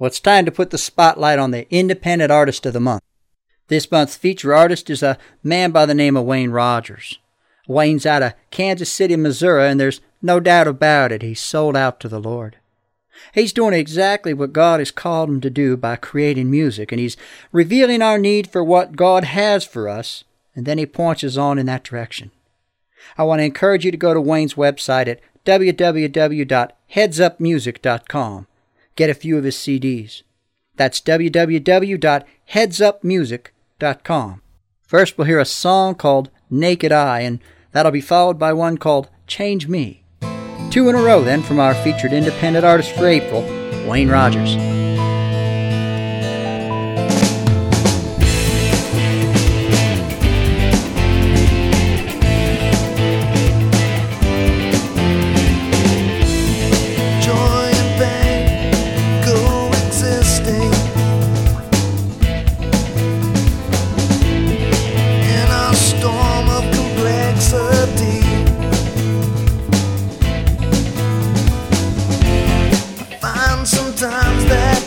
Well, it's time to put the spotlight on the Independent Artist of the Month. This month's feature artist is a man by the name of Wayne Rogers. Wayne's out of Kansas City, Missouri, and there's no doubt about it, he's sold out to the Lord. He's doing exactly what God has called him to do by creating music, and he's revealing our need for what God has for us, and then he points us on in that direction. I want to encourage you to go to Wayne's website at www.headsupmusic.com. Get a few of his CDs. That's www.headsupmusic.com. First, we'll hear a song called Naked Eye, and that'll be followed by one called Change Me. 2 in a row, then, from our featured independent artist for April, Wayne Rogers. Sometimes that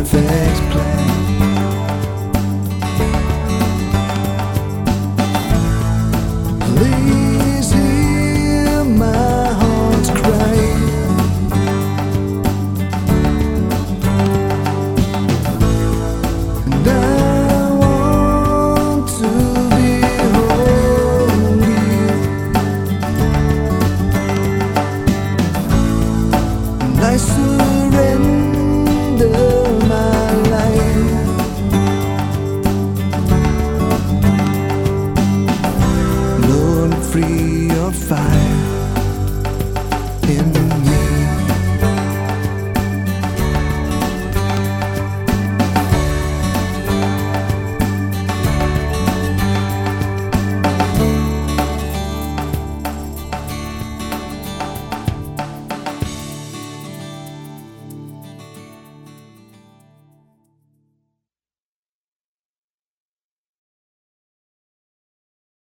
perfect plan.